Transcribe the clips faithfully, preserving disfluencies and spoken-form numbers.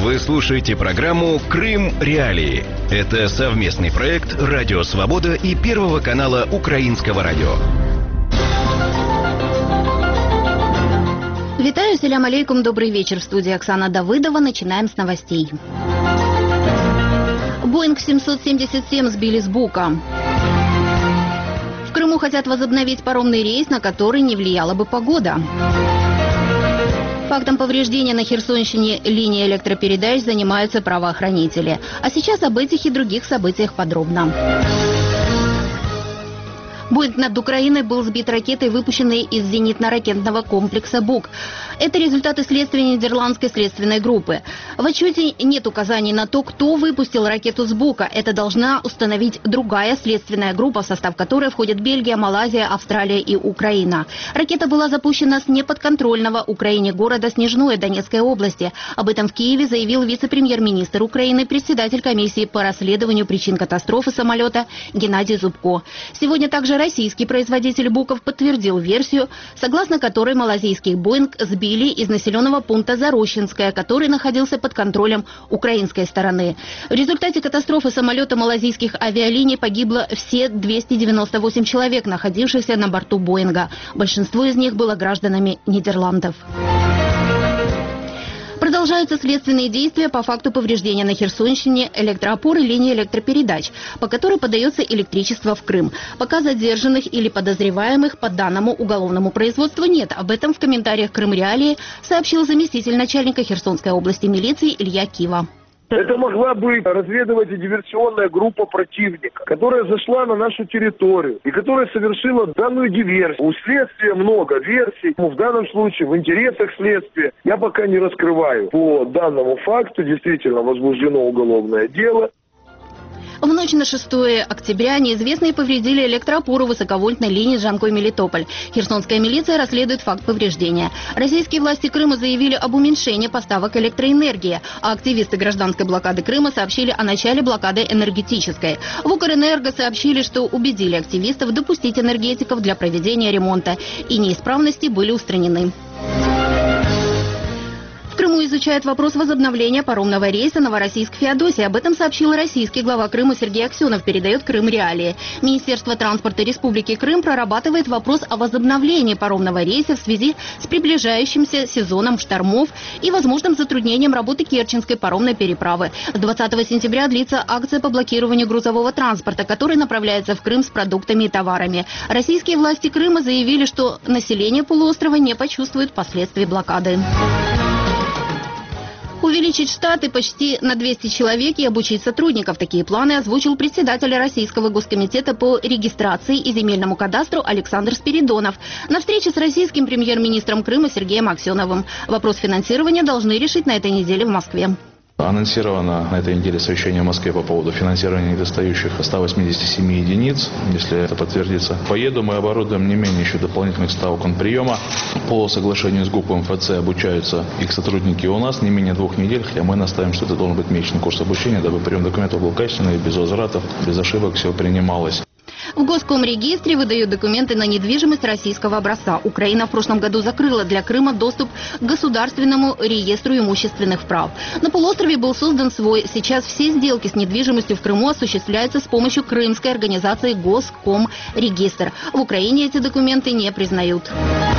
Вы слушаете программу «Крым. Реалии». Это совместный проект «Радио Свобода» и Первого канала Украинского радио. Витаю, салям алейкум, добрый вечер. В студии Оксана Давыдова. Начинаем с новостей. Боинг семьсот семьдесят семь сбили с Бука. В Крыму хотят возобновить паромный рейс, на который не влияла бы погода. Фактом повреждения на Херсонщине линии электропередач занимаются правоохранители. А сейчас об этих и других событиях подробно. Боинг над Украиной был сбит ракетой, выпущенной из зенитно-ракетного комплекса «Бук». Это результаты следствия нидерландской следственной группы. В отчете нет указаний на то, кто выпустил ракету с «Бука». Это должна установить другая следственная группа, в состав которой входят Бельгия, Малайзия, Австралия и Украина. Ракета была запущена с неподконтрольного Украине города Снежное Донецкой области. Об этом в Киеве заявил вице-премьер-министр Украины, председатель комиссии по расследованию причин катастрофы самолета Геннадий Зубко. Сегодня также российский производитель «Буков» подтвердил версию, согласно которой малазийский «Боинг» сбили из населенного пункта Зарощенское, который находился под контролем украинской стороны. В результате катастрофы самолета малазийских авиалиний погибло все двести девяносто восемь человек, находившихся на борту «Боинга». Большинство из них было гражданами Нидерландов. Продолжаются следственные действия по факту повреждения на Херсонщине электроопоры линии электропередач, по которой подается электричество в Крым. Пока задержанных или подозреваемых по данному уголовному производству нет. Об этом в комментариях «Крым. Реалии» сообщил заместитель начальника Херсонской области милиции Илья Кива. Это могла быть разведывать и диверсионная группа противника, которая зашла на нашу территорию и которая совершила данную диверсию. У следствия много версий. В данном случае в интересах следствия я пока не раскрываю. По данному факту действительно возбуждено уголовное дело. В ночь на шестое октября неизвестные повредили электроопору высоковольтной линии Джанкой-Мелитополь. Херсонская милиция расследует факт повреждения. Российские власти Крыма заявили об уменьшении поставок электроэнергии, а активисты гражданской блокады Крыма сообщили о начале блокады энергетической. В Укрэнерго сообщили, что убедили активистов допустить энергетиков для проведения ремонта, и неисправности были устранены. В Крыму изучают вопрос возобновления паромного рейса Новороссийск-Феодосия. Об этом сообщил российский глава Крыма Сергей Аксенов, передает «Крым. Реалии». Министерство транспорта Республики Крым прорабатывает вопрос о возобновлении паромного рейса в связи с приближающимся сезоном штормов и возможным затруднением работы Керченской паромной переправы. С двадцатого сентября длится акция по блокированию грузового транспорта, который направляется в Крым с продуктами и товарами. Российские власти Крыма заявили, что население полуострова не почувствует последствий блокады. Увеличить штаты почти на двести человек и обучить сотрудников. Такие планы озвучил председатель Российского госкомитета по регистрации и земельному кадастру Александр Спиридонов на встрече с российским премьер-министром Крыма Сергеем Аксеновым. Вопрос финансирования должны решить на этой неделе в Москве. Анонсировано на этой неделе совещание в Москве по поводу финансирования недостающих ста восьмидесяти семи единиц, если это подтвердится. Поеду, мы оборудуем не менее еще дополнительных ста окон приема. По соглашению с ГУП МФЦ обучаются их сотрудники у нас не менее двух недель, хотя мы настаиваем, что это должен быть месячный курс обучения, дабы прием документов был качественный, без возвратов, без ошибок все принималось. В Госкомрегистре выдают документы на недвижимость российского образца. Украина в прошлом году закрыла для Крыма доступ к государственному реестру имущественных прав. На полуострове был создан свой. Сейчас все сделки с недвижимостью в Крыму осуществляются с помощью крымской организации Госкомрегистр. В Украине эти документы не признают.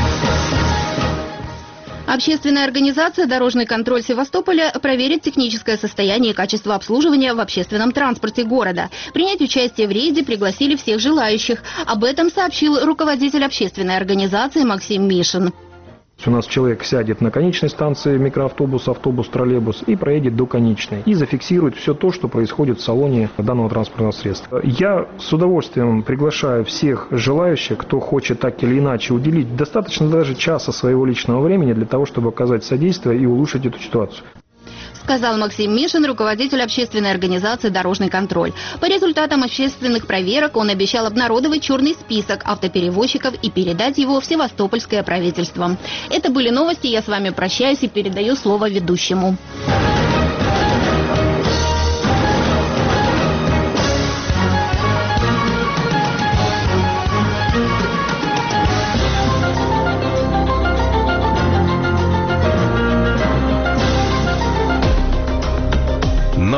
Общественная организация «Дорожный контроль Севастополя» проверит техническое состояние и качество обслуживания в общественном транспорте города. Принять участие в рейде пригласили всех желающих. Об этом сообщил руководитель общественной организации Максим Мишин. У нас человек сядет на конечной станции микроавтобус, автобус, троллейбус и проедет до конечной. И зафиксирует все то, что происходит в салоне данного транспортного средства. Я с удовольствием приглашаю всех желающих, кто хочет так или иначе уделить достаточно даже часа своего личного времени для того, чтобы оказать содействие и улучшить эту ситуацию. Сказал Максим Мишин, руководитель общественной организации «Дорожный контроль». По результатам общественных проверок он обещал обнародовать черный список автоперевозчиков и передать его в севастопольское правительство. Это были новости, я с вами прощаюсь и передаю слово ведущему.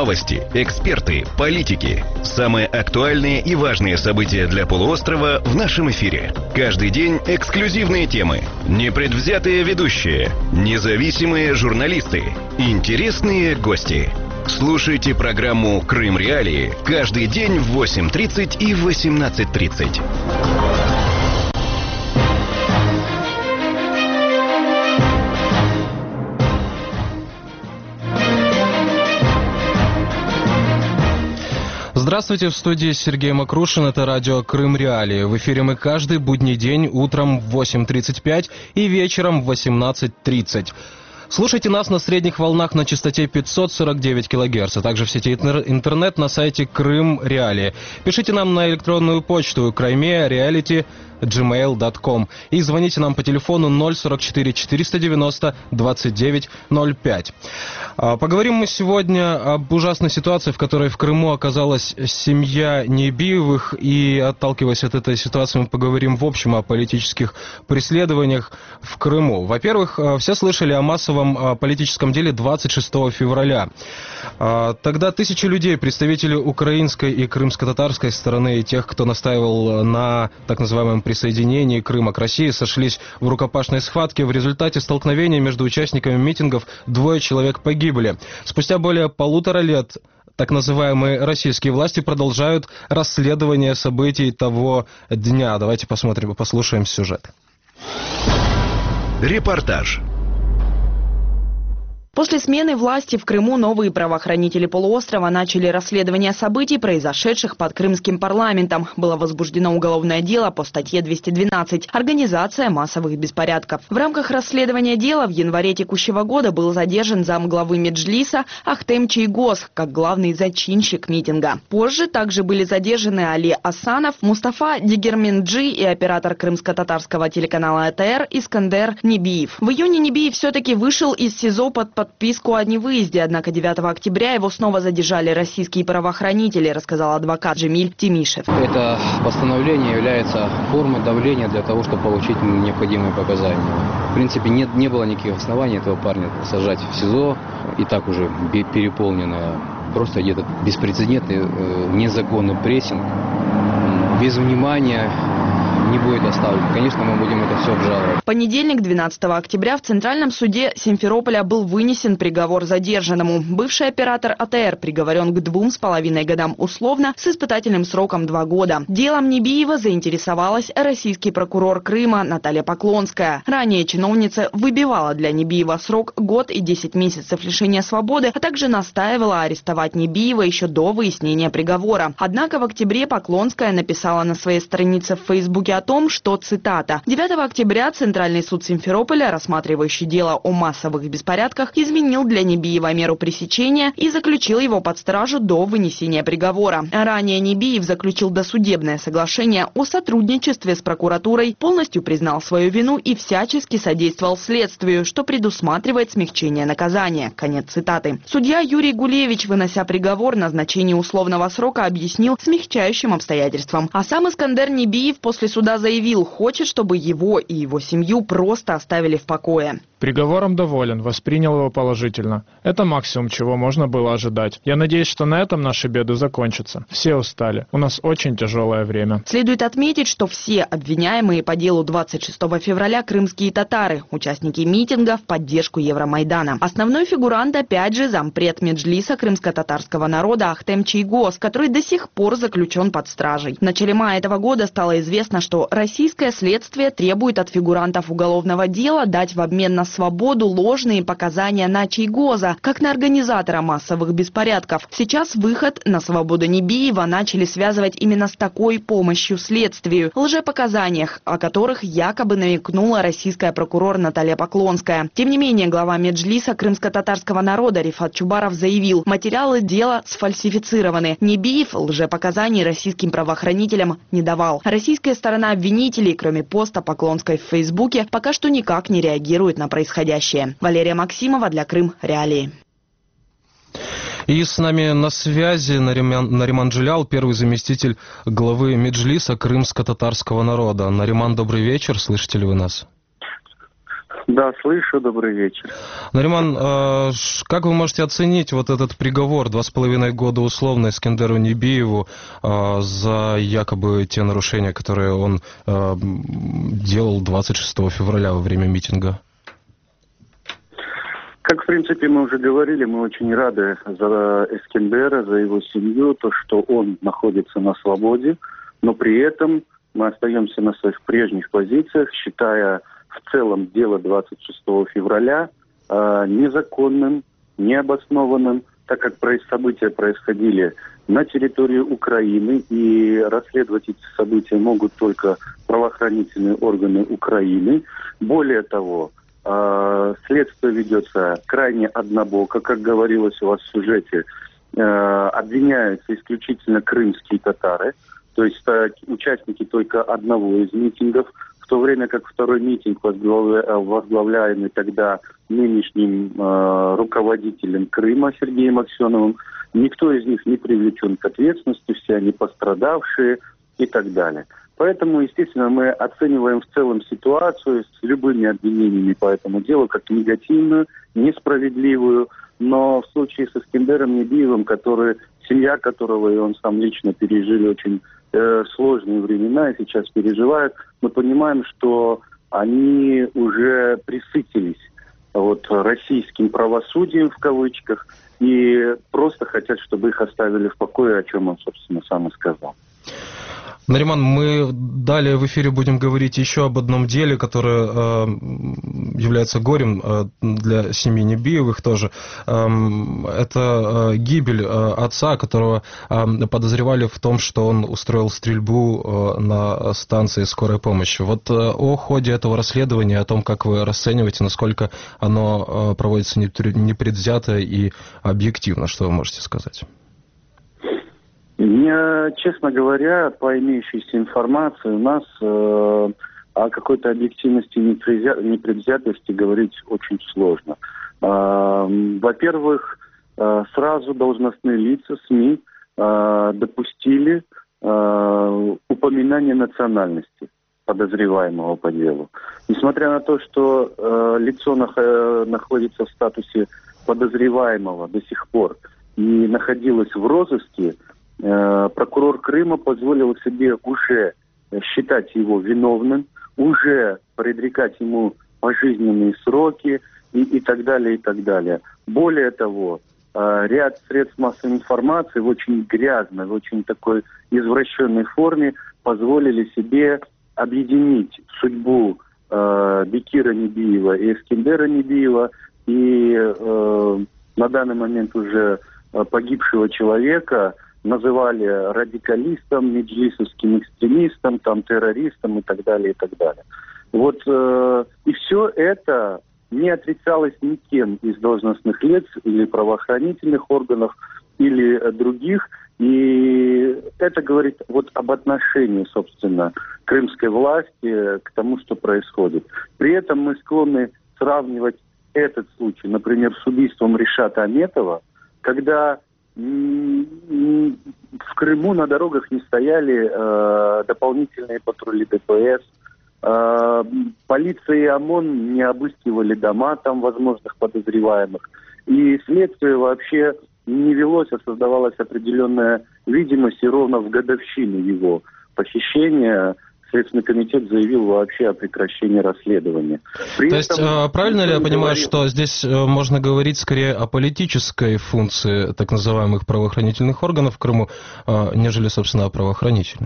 Новости, эксперты, политики. Самые актуальные и важные события для полуострова в нашем эфире. Каждый день эксклюзивные темы, непредвзятые ведущие, независимые журналисты, интересные гости. Слушайте программу «Крым Реалии» каждый день в восемь тридцать и восемнадцать тридцать. Здравствуйте, в студии Сергей Макрушин, это радио «Крым Реалии». В эфире мы каждый будний день утром в восемь тридцать пять и вечером в восемнадцать тридцать. Слушайте нас на средних волнах на частоте пятьсот сорок девять килогерц, а также в сети интернет на сайте Крым Реалии. Пишите нам на электронную почту крайме реалити джимейл точка ком и звоните нам по телефону ноль сорок четыре четыреста девяносто двадцать девять ноль пять. Поговорим мы сегодня об ужасной ситуации, в которой в Крыму оказалась семья Небиевых, и, отталкиваясь от этой ситуации, мы поговорим в общем о политических преследованиях в Крыму. Во-первых, все слышали о массовом политическом деле двадцать шестого февраля. Тогда тысячи людей, представители украинской и крымско-татарской стороны и тех, кто настаивал на так называемом присоединении Крыма к России, сошлись в рукопашной схватке. В результате столкновения между участниками митингов двое человек погибли. Спустя более полутора лет так называемые российские власти продолжают расследование событий того дня. Давайте посмотрим и послушаем сюжет. Репортаж. После смены власти в Крыму новые правоохранители полуострова начали расследование событий, произошедших под крымским парламентом. Было возбуждено уголовное дело по статье двести двенадцать «Организация массовых беспорядков». В рамках расследования дела в январе текущего года был задержан замглавы Меджлиса Ахтем Чийгоз как главный зачинщик митинга. Позже также были задержаны Али Асанов, Мустафа Дигерменджи и оператор крымско-татарского телеканала эй тэ эр Искандер Небиев. В июне Небиев все-таки вышел из СИЗО под подписку о невыезде, однако девятого октября его снова задержали российские правоохранители, рассказал адвокат Джемиль Тимишев. Это постановление является формой давления для того, чтобы получить необходимые показания. В принципе, нет, не было никаких оснований этого парня сажать в СИЗО, и так уже переполненное. Просто идет беспрецедентный, незаконный прессинг, без внимания. Не будет оставлен. Конечно, мы будем это все обжаловать. В понедельник, двенадцатого октября, в Центральном суде Симферополя был вынесен приговор задержанному. Бывший оператор эй тэ эр приговорен к двум с половиной годам условно с испытательным сроком два года. Делом Небиева заинтересовалась российский прокурор Крыма Наталья Поклонская. Ранее чиновница выбивала для Небиева срок год и десять месяцев лишения свободы, а также настаивала арестовать Небиева еще до выяснения приговора. Однако в октябре Поклонская написала на своей странице в Фейсбуке о том, что, цитата, девятого октября Центральный суд Симферополя, рассматривающий дело о массовых беспорядках, изменил для Небиева меру пресечения и заключил его под стражу до вынесения приговора. Ранее Небиев заключил досудебное соглашение о сотрудничестве с прокуратурой, полностью признал свою вину и всячески содействовал следствию, что предусматривает смягчение наказания. Конец цитаты. Судья Юрий Гулевич, вынося приговор, назначение условного срока объяснил смягчающим обстоятельствам. А сам Искандер Небиев после суда заявил, хочет, чтобы его и его семью просто оставили в покое. Приговором доволен, воспринял его положительно. Это максимум, чего можно было ожидать. Я надеюсь, что на этом наши беды закончатся. Все устали. У нас очень тяжелое время. Следует отметить, что все обвиняемые по делу двадцать шестого февраля крымские татары, участники митинга в поддержку Евромайдана. Основной фигурант, опять же, зампред Меджлиса крымско-татарского народа Ахтем Чийгоз, который до сих пор заключен под стражей. В начале мая этого года стало известно, что российское следствие требует от фигурантов уголовного дела дать в обмен на свободу ложные показания на Чийгоза, как на организатора массовых беспорядков. Сейчас выход на свободу Небиева начали связывать именно с такой помощью следствию, лжепоказаниях, о которых якобы намекнула российская прокурор Наталья Поклонская. Тем не менее, глава Меджлиса крымско-татарского народа Рифат Чубаров заявил, материалы дела сфальсифицированы. Небиев лжепоказаний российским правоохранителям не давал. Российская сторона обвинителей, кроме поста Поклонской в Фейсбуке, пока что никак не реагирует на происходящее. Валерия Максимова для Крым Реалии. И с нами на связи Нариман, Нариман Джилял, первый заместитель главы Меджлиса крымско-татарского народа. Нариман, добрый вечер, слышите ли вы нас? Да, слышу, добрый вечер. Нариман, как вы можете оценить вот этот приговор, два с половиной года условно Искендеру Небиеву за якобы те нарушения, которые он делал двадцать шестого февраля во время митинга? Как, в принципе, мы уже говорили, мы очень рады за Искендера, за его семью, то, что он находится на свободе, но при этом мы остаемся на своих прежних позициях, считая в целом дело двадцать шестого февраля э, незаконным, необоснованным, так как события происходили на территории Украины, и расследовать эти события могут только правоохранительные органы Украины. Более того, э, следствие ведется крайне однобоко, как говорилось у вас в сюжете, э, обвиняются исключительно крымские татары, то есть э, участники только одного из митингов, в то время как второй митинг, возглавля... возглавляемый тогда нынешним э, руководителем Крыма Сергеем Аксеновым, никто из них не привлечен к ответственности, все они пострадавшие и так далее. Поэтому, естественно, мы оцениваем в целом ситуацию с любыми обвинениями по этому делу как негативную, несправедливую, но в случае с Искендером Небиевым, который, семья которого и он сам лично пережили очень э, сложные времена и сейчас переживают, мы понимаем, что они уже присытились вот, российским правосудием в кавычках и просто хотят, чтобы их оставили в покое, о чем он, собственно, сам и сказал. Нариман, мы далее в эфире будем говорить еще об одном деле, которое э, является горем э, для семьи Небиевых тоже. Э, это э, гибель э, отца, которого э, подозревали в том, что он устроил стрельбу э, на станции скорой помощи. Вот э, о ходе этого расследования, о том, как вы расцениваете, насколько оно э, проводится непредвзято и объективно, что вы можете сказать? Мне, честно говоря, по имеющейся информации, у нас э, о какой-то объективности и непредвзятости говорить очень сложно. Э, во-первых, э, сразу должностные лица СМИ э, допустили э, упоминание национальности подозреваемого по делу. Несмотря на то, что э, лицо нах- находится в статусе подозреваемого до сих пор и находилось в розыске, прокурор Крыма позволил себе уже считать его виновным, уже предрекать ему пожизненные сроки и, и так далее, и так далее. Более того, ряд средств массовой информации в очень грязной, в очень такой извращенной форме позволили себе объединить судьбу э, Бекира Небиева и Искендера Небиева и э, на данный момент уже погибшего человека называли радикалистом, меджлисовским экстремистом, там, террористом и так далее, и так далее. Вот, э, и все это не отрицалось никем из должностных лиц или правоохранительных органов, или э, других. И это говорит вот об отношении, собственно, крымской власти к тому, что происходит. При этом мы склонны сравнивать этот случай, например, с убийством Ришата Аметова, когда в Крыму на дорогах не стояли э, дополнительные патрули ДПС, э, полиция и ОМОН не обыскивали дома там возможных подозреваемых. И следствие вообще не велось, а создавалась определенная видимость, и ровно в годовщину его похищения Следственный комитет заявил вообще о прекращении расследования. При То этом, есть, правильно ли я понимаю, говорил... что здесь можно говорить скорее о политической функции так называемых правоохранительных органов в Крыму, нежели, собственно, о правоохранительной?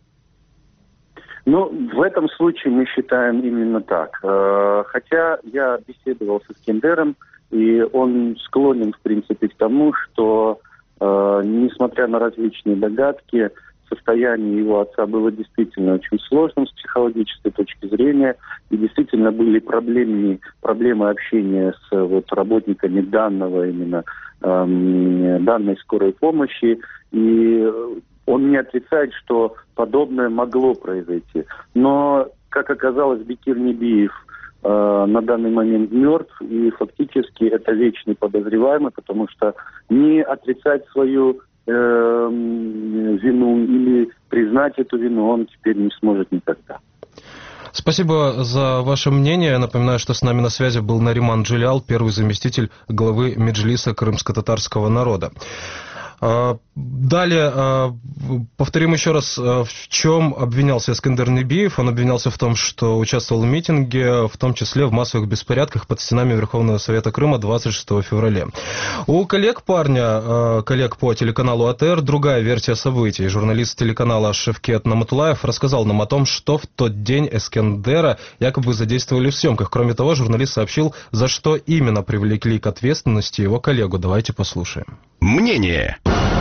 Ну, в этом случае мы считаем именно так. Хотя я беседовал с Искендером, и он склонен, в принципе, к тому, что, несмотря на различные догадки, состояние его отца было действительно очень сложным с психологической точки зрения, и действительно были проблемы, проблемы общения с вот, работниками данного именно эм, данной скорой помощи, и он не отрицает, что подобное могло произойти. Но, как оказалось, Бекир Небиев э, на данный момент мертв, и фактически это вечный подозреваемый, потому что не отрицать свою вину или признать эту вину он теперь не сможет никогда. Спасибо за ваше мнение. Напоминаю, что с нами на связи был Нариман Джилял, первый заместитель главы Меджлиса крымско-татарского народа. Далее, повторим еще раз, в чем обвинялся Эскендер Небиев. Он обвинялся в том, что участвовал в митинге, в том числе в массовых беспорядках под стенами Верховного Совета Крыма двадцать шестого февраля. У коллег парня, коллег по телеканалу АТР, другая версия событий. Журналист телеканала Шевкет Наматулаев рассказал нам о том, что в тот день Эскендера якобы задействовали в съемках. Кроме того, журналист сообщил, за что именно привлекли к ответственности его коллегу. Давайте послушаем. Мнение.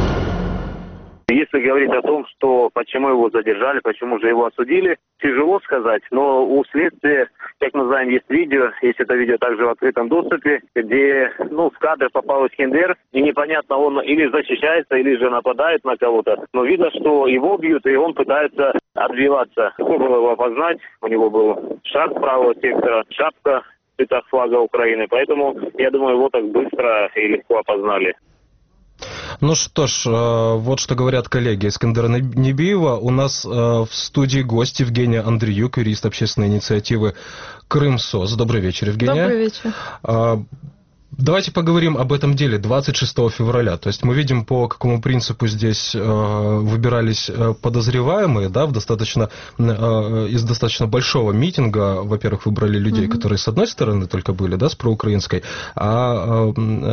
Если говорить о том, что почему его задержали, почему же его осудили, тяжело сказать, но у следствия, как мы знаем, есть видео, есть это видео также в открытом доступе, где, ну, в кадр попал Эскендер, и непонятно, он или защищается, или же нападает на кого-то, но видно, что его бьют, и он пытается отбиваться. Легко было его опознать, у него был шаг правого сектора, шапка в цветах флага Украины, поэтому, я думаю, его так быстро и легко опознали. Ну что ж, вот что говорят коллеги Эскендера Небиева. У нас в студии гость Евгения Андреюк, юрист общественной инициативы «Крымсос». Добрый вечер, Евгения. Добрый вечер. Давайте поговорим об этом деле двадцать шестого февраля. То есть мы видим, по какому принципу здесь э, выбирались подозреваемые, да, в достаточно, э, из достаточно большого митинга. Во-первых, выбрали людей, mm-hmm. которые с одной стороны только были, да, с проукраинской, а э,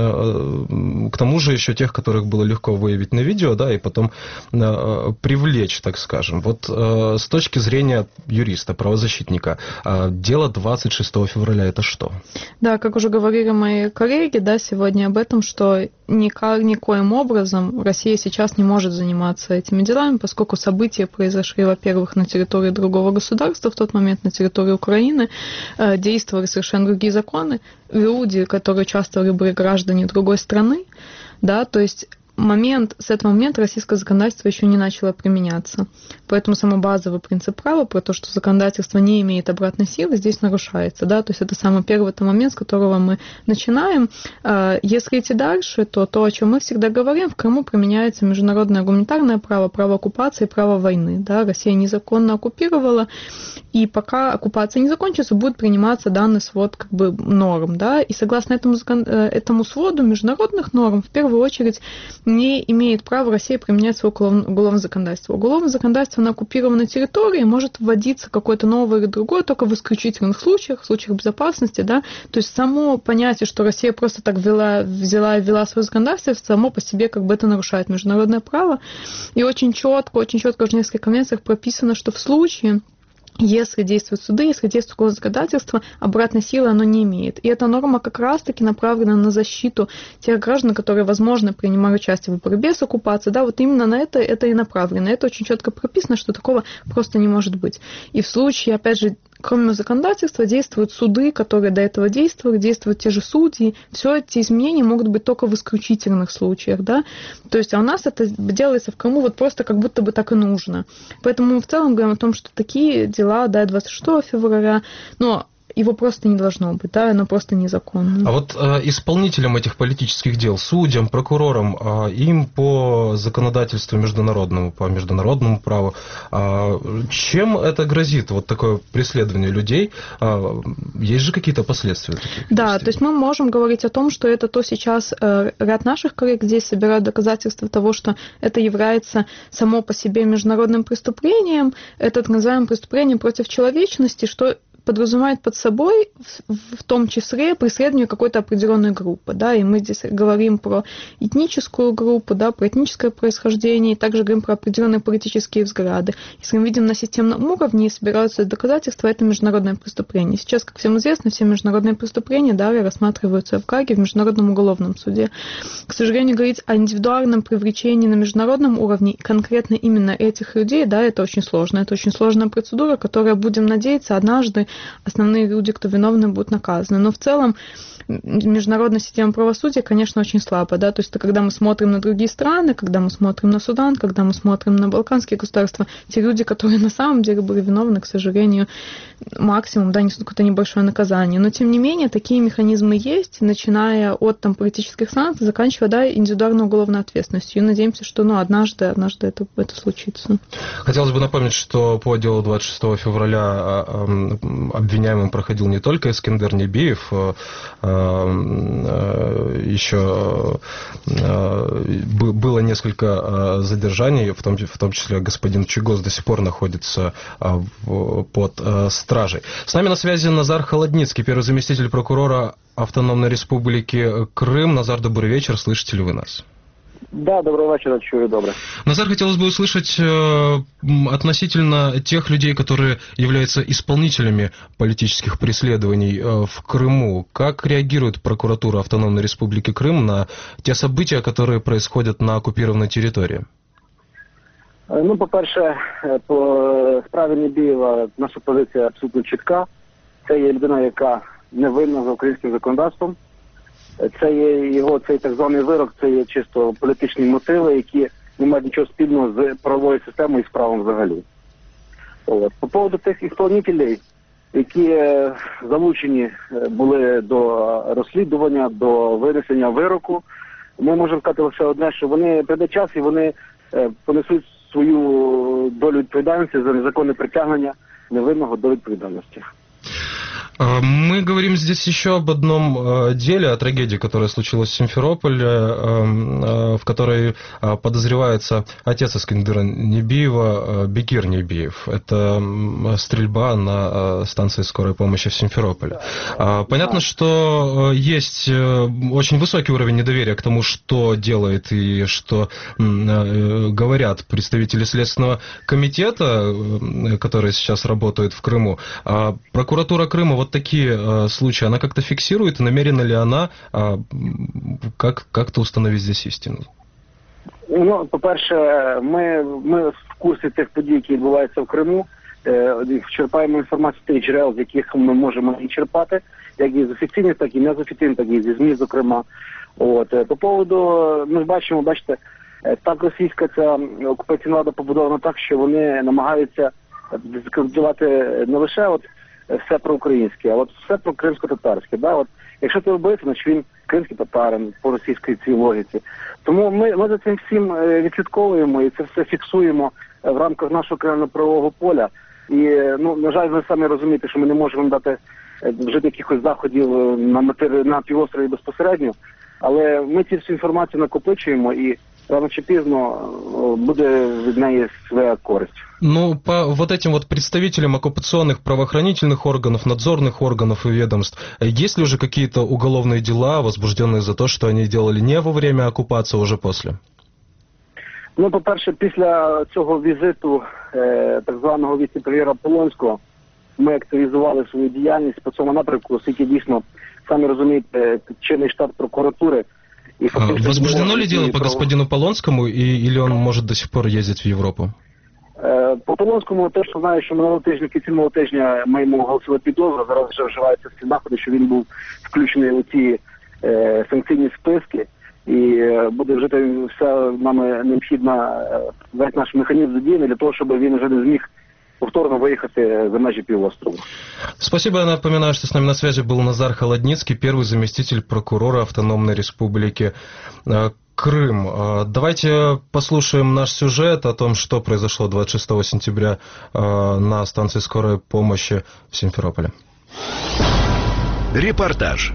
э, к тому же еще тех, которых было легко выявить на видео, да, и потом э, привлечь, так скажем. Вот э, с точки зрения юриста, правозащитника, э, дело двадцать шестого февраля это что? Да, как уже говорили мои коллеги, да, сегодня об этом, что никак, никоим образом Россия сейчас не может заниматься этими делами, поскольку события произошли, во-первых, на территории другого государства, в тот момент на территории Украины, э, действовали совершенно другие законы, люди, которые участвовали, были граждане другой страны, да, то есть момент, с этого момента российское законодательство еще не начало применяться. Поэтому самый базовый принцип права про то, что законодательство не имеет обратной силы, здесь нарушается. Да? То есть это самый первый момент, с которого мы начинаем. Если идти дальше, то то, о чем мы всегда говорим, в Крыму применяется международное гуманитарное право, право оккупации и право войны. Да? Россия незаконно оккупировала, и пока оккупация не закончится, будет приниматься данный свод как бы норм. Да? И согласно этому, этому своду международных норм, в первую очередь, не имеет права Россия применять свое уголовное законодательство. Уголовное законодательство на оккупированной территории может вводиться какое-то новое или другое только в исключительных случаях, в случаях безопасности. Да? То есть само понятие, что Россия просто так ввела, взяла и ввела свое законодательство, само по себе как бы это нарушает международное право. И очень четко, очень четко в Женевских конвенциях прописано, что в случае, если действуют суды, если действует уголовное законодательство, обратной силы оно не имеет. И эта норма как раз-таки направлена на защиту тех граждан, которые, возможно, принимают участие в борьбе с оккупацией. Да, вот именно на это это и направлено. Это очень четко прописано, что такого просто не может быть. И в случае, опять же, кроме законодательства, действуют суды, которые до этого действовали, действуют те же судьи. Все эти изменения могут быть только в исключительных случаях. Да? То есть, а у нас это делается в Крыму вот просто как будто бы так и нужно. Поэтому мы в целом говорим о том, что такие дела, да, двадцать шестого февраля, но его просто не должно быть, да, оно просто незаконно. А вот э, исполнителям этих политических дел, судьям, прокурорам, э, им по законодательству международному, по международному праву, э, чем это грозит, вот такое преследование людей? Э, есть же какие-то последствия? Таких да, действий? То есть мы можем говорить о том, что это то сейчас э, ряд наших коллег здесь собирают доказательства того, что это является само по себе международным преступлением, это так называемое преступление против человечности, что подразумевает под собой в том числе преследование какой-то определенной группы, да, и мы здесь говорим про этническую группу, да, про этническое происхождение, и также говорим про определенные политические взгляды. Если мы видим на системном уровне и собираются доказательства, это международное преступление. Сейчас, как всем известно, все международные преступления далее рассматриваются в Гааге в Международном уголовном суде. К сожалению, говорить о индивидуальном привлечении на международном уровне конкретно именно этих людей, да, это очень сложно. Это очень сложная процедура, которая, будем надеяться, однажды основные люди, кто виновны, будут наказаны. Но в целом международная система правосудия, конечно, очень слабая, да, то есть это когда мы смотрим на другие страны, когда мы смотрим на Судан, когда мы смотрим на балканские государства, те люди, которые на самом деле были виновны, к сожалению, максимум, да, несут какое-то небольшое наказание. Но, тем не менее, такие механизмы есть, начиная от там, политических санкций, заканчивая, да, индивидуальной уголовной ответственностью. И надеемся, что, ну, однажды, однажды это, это случится. Хотелось бы напомнить, что по делу двадцать шестого февраля обвиняемым проходил не только Эскендер Небиев, еще было несколько задержаний, в том, в том числе господин Чигоз до сих пор находится под стражей. С нами на связи Назар Холодницкий, первый заместитель прокурора Автономной Республики Крым. Назар, добрый вечер, слышите ли вы нас? Да, доброго вечера, чую, добро. Назар, хотелось бы услышать э, относительно тех людей, которые являются исполнителями политических преследований э, в Крыму. Как реагирует прокуратура Автономной Республики Крым на те события, которые происходят на оккупированной территории? Ну, по-перше, по справі Небієва наша позиція абсолютно чітка. Це є людина, яка невинна за українським законодавством. Це є його цей так званий вирок, це є чисто політичні мотиви, які не мають нічого спільного з правовою системою і з правом взагалі. От. По поводу тих ісполнителів, які залучені були до розслідування, до винесення вироку, ми можемо сказати лише одне, що вони прийде час і вони понесуть свою долю відповідальності за незаконне притягнення невинного до відповідальності. Мы говорим здесь еще об одном деле, о трагедии, которая случилась в Симферополе, в которой подозревается отец Эскендера Небиева, Бекир Небиев. Это стрельба на станции скорой помощи в Симферополе. Понятно, что есть очень высокий уровень недоверия к тому, что делает и что говорят представители Следственного комитета, которые сейчас работают в Крыму. Прокуратура Крыма вот такие э, случаи, она как-то фиксирует, и намерена ли она э, как, как-то установить здесь істину? Ну, по-перше, ми, ми в курсі тих подій, які відбуваються в Криму, е, черпаємо інформацію з тих джерел, з яких ми можемо її черпати, як і з офіційних, так і не з офіційних, так і зі ЗМІ, зокрема. От. По поводу, ми ж бачимо, бачите, так російська ця окупаційна влада побудована так, що вони намагаються дискредитувати не лише от все про українське, а от все про кримсько-татарське. Да? От, якщо ти вбився, значить він кримський татарин по російській цій логіці. Тому ми, ми за цим всім відслідковуємо і це все фіксуємо в рамках нашого кримінально-правового поля. І, ну, на жаль, ви самі розумієте, що ми не можемо дати вжити якихось заходів на, матері... на півострові безпосередньо, але ми цю всю інформацію накопичуємо і рано чи пізно буде від неї своя користь. Ну, по вот этим вот представителям оккупационных правоохранительных органов, надзорных органов и ведомств, есть ли уже какие-то уголовные дела, возбужденные за то, что они делали не во время оккупации, а уже после? Ну, по-перше, після цього візиту е, так званого віце-прем'єра Полонського ми активізували свою діяльність по цьому напрямку, оскільки дійсно, самі розумієте, чинний штат прокуратури. И возбуждено ли дело по господину Полонскому, и, или он может до сих пор ездить в Европу? По Полонському те, що знаю, що минулого тижня, кінці минулого тижня ми йому оголосили підозру, зараз вже вживаються всі заходи, що він був включений у ті е, санкційні списки, і е, буде вжити вся нами необхідна весь наш механізм задіяний для того, щоб він вже не зміг повторно выехать за межи півострова. Спасибо. Я напоминаю, что с нами на связи был Назар Холодницкий, первый заместитель прокурора Автономной Республики Крым. Давайте послушаем наш сюжет о том, что произошло двадцать шестого сентября на станции скорой помощи в Симферополе. Репортаж.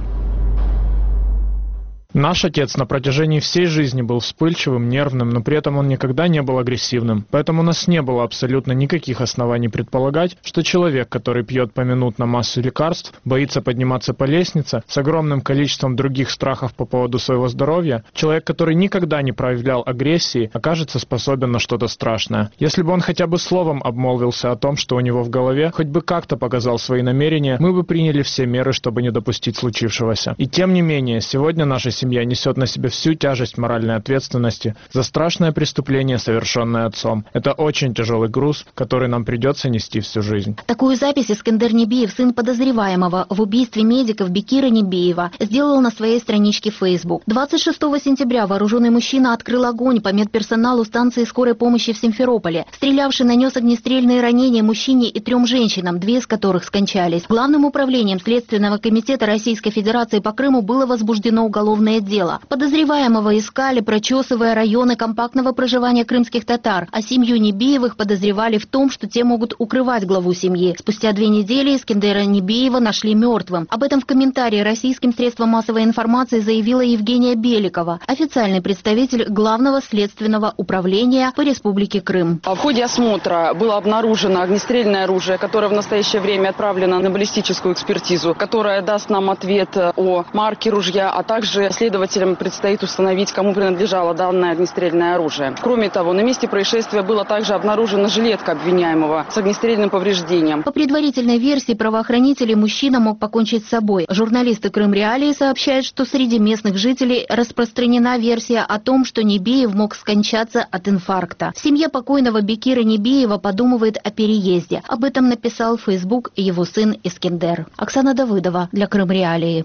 Наш отец на протяжении всей жизни был вспыльчивым, нервным, но при этом он никогда не был агрессивным. Поэтому у нас не было абсолютно никаких оснований предполагать, что человек, который пьет поминутно массу лекарств, боится подниматься по лестнице, с огромным количеством других страхов по поводу своего здоровья, человек, который никогда не проявлял агрессии, окажется способен на что-то страшное. Если бы он хотя бы словом обмолвился о том, что у него в голове, хоть бы как-то показал свои намерения, мы бы приняли все меры, чтобы не допустить случившегося. И тем не менее, сегодня наша семья несет на себе всю тяжесть моральной ответственности за страшное преступление, совершенное отцом. Это очень тяжелый груз, который нам придется нести всю жизнь. Такую запись Искендер Небиев, сын подозреваемого в убийстве медиков Бекира Небиева, сделал на своей страничке в Facebook. двадцать шестого сентября вооруженный мужчина открыл огонь по медперсоналу станции скорой помощи в Симферополе. Стрелявший нанес огнестрельные ранения мужчине и трем женщинам, две из которых скончались. Главным управлением Следственного комитета Российской Федерации по Крыму было возбуждено уголовное дело. Подозреваемого искали, прочесывая районы компактного проживания крымских татар, а семью Небиевых подозревали в том, что те могут укрывать главу семьи. Спустя две недели Искендера Небиева нашли мертвым. Об этом в комментарии российским средствам массовой информации заявила Евгения Беликова, официальный представитель Главного следственного управления по Республике Крым. В ходе осмотра было обнаружено огнестрельное оружие, которое в настоящее время отправлено на баллистическую экспертизу, которая даст нам ответ о марке ружья, а также следователям предстоит установить, кому принадлежало данное огнестрельное оружие. Кроме того, на месте происшествия была также обнаружена жилетка обвиняемого с огнестрельным повреждением. По предварительной версии правоохранителей, мужчина мог покончить с собой. Журналисты Крым Реалии сообщают, что среди местных жителей распространена версия о том, что Небиев мог скончаться от инфаркта. Семья покойного Бекира Небиева подумывает о переезде. Об этом написал в Facebook его сын Искендер. Оксана Давыдова для Крым Реалии.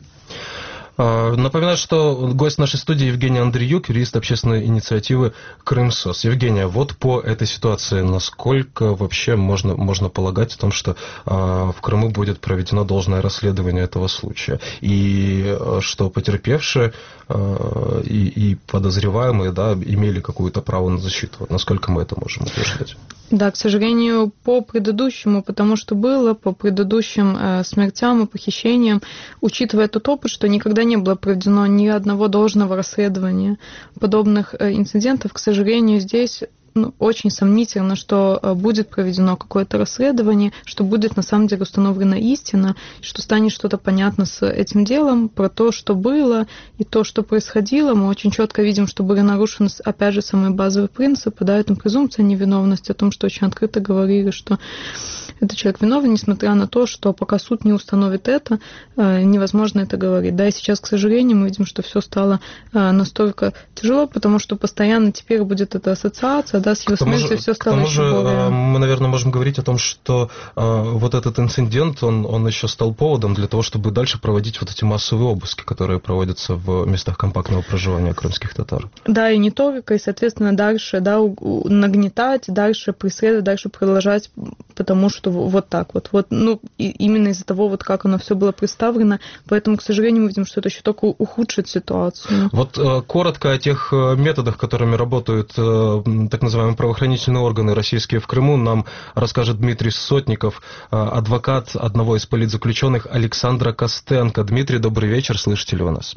Напоминаю, что гость нашей студии Евгений Андреюк, юрист общественной инициативы «Крымсос». Евгения, вот по этой ситуации, насколько вообще можно, можно полагать о том, что э, в Крыму будет проведено должное расследование этого случая, и что потерпевшие э, и, и подозреваемые, да, имели какое-то право на защиту? Вот насколько мы это можем утверждать? Да, к сожалению, по предыдущему, потому что было, по предыдущим э, смертям и похищениям, учитывая тот опыт, что никогда не было проведено ни одного должного расследования подобных э, инцидентов, к сожалению, здесь ну, очень сомнительно, что э, будет проведено какое-то расследование, что будет на самом деле установлена истина, что станет что-то понятно с этим делом, про то, что было и то, что происходило. Мы очень четко видим, что были нарушены, опять же, самые базовые принципы, да, это презумпция невиновности, о том, что очень открыто говорили, что этот человек виновен, несмотря на то, что пока суд не установит это, невозможно это говорить. Да, и сейчас, к сожалению, мы видим, что все стало настолько тяжело, потому что постоянно теперь будет эта ассоциация, да, с его смертью все стало еще же, более... Мы, наверное, можем говорить о том, что э, вот этот инцидент, он, он еще стал поводом для того, чтобы дальше проводить вот эти массовые обыски, которые проводятся в местах компактного проживания крымских татар. Да, и не только, и, соответственно, дальше, да, нагнетать, дальше преследовать, дальше продолжать, потому что вот так вот, вот, ну, и именно из-за того, вот как оно все было представлено, поэтому, к сожалению, мы видим, что это еще только ухудшит ситуацию. Вот э, коротко о тех методах, которыми работают э, так называемые правоохранительные органы российские в Крыму, нам расскажет Дмитрий Сотников, э, адвокат одного из политзаключенных Александра Костенко. Дмитрий, добрый вечер, слышите ли вы нас?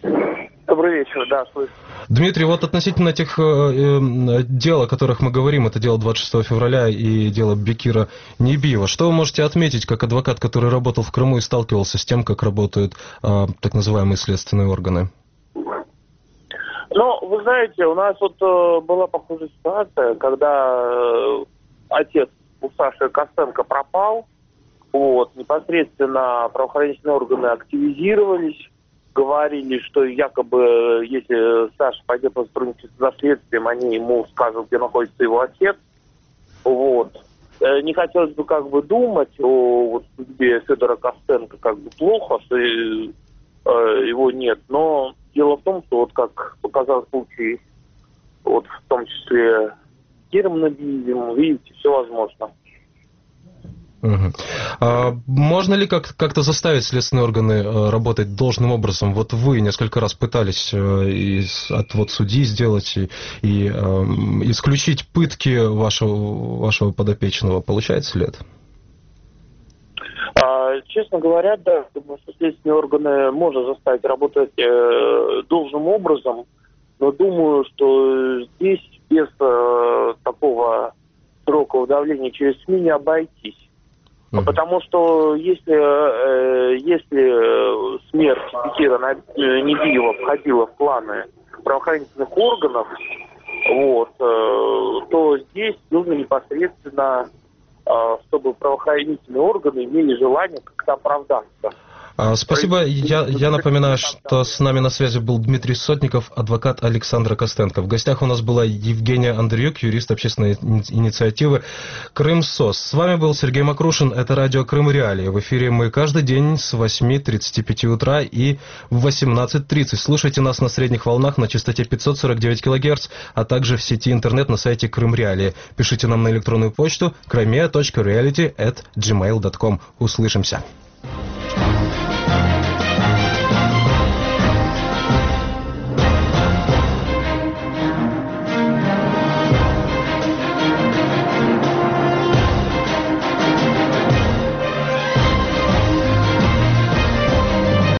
Добрый вечер, да, слышу. Дмитрий, вот относительно тех э, э, дел, о которых мы говорим, это дело двадцать шестого февраля и дело Бекира Небиева, что вы можете отметить как адвокат, который работал в Крыму и сталкивался с тем, как работают э, так называемые следственные органы? Ну, вы знаете, у нас вот э, была похожая ситуация, когда э, отец у Саши Костенко пропал, вот, непосредственно правоохранительные органы активизировались, говорили, что якобы, если Саша пойдет по сотрудничеству за следствием, они ему скажут, где находится его отец. Вот. Не хотелось бы как бы думать о вот, судьбе Федора Костенко как бы плохо, что э, его нет. Но дело в том, что вот как показал случай, вот в том числе с Киром Небиевым, видите, все возможно. Угу. А можно ли как- как-то заставить следственные органы работать должным образом? Вот вы несколько раз пытались из, от вот судьи сделать и, и э, исключить пытки вашего, вашего подопечного. Получается ли это? А, честно говоря, да, думаю, что следственные органы можно заставить работать э, должным образом, но думаю, что здесь без э, такого широкого давления через СМИ не обойтись. Uh-huh. Потому что если, э, если смерть Бекира Небиева входила в планы правоохранительных органов, вот, э, то здесь нужно непосредственно, э, чтобы правоохранительные органы имели желание как-то оправдаться. Спасибо. Я, я напоминаю, что с нами на связи был Дмитрий Сотников, адвокат Александра Костенко. В гостях у нас была Евгения Андреюк, юрист общественной инициативы «Крым-СОС». С вами был Сергей Макрушин. Это радио «Крым Реалии». В эфире мы каждый день с восьми тридцати пяти утра и в восемнадцать тридцать. Слушайте нас на средних волнах на частоте пятьсот сорок девять килогерц, а также в сети интернет на сайте Крым Реалии. Пишите нам на электронную почту крымеа точка реалити эт джимейл точка ком. Услышимся.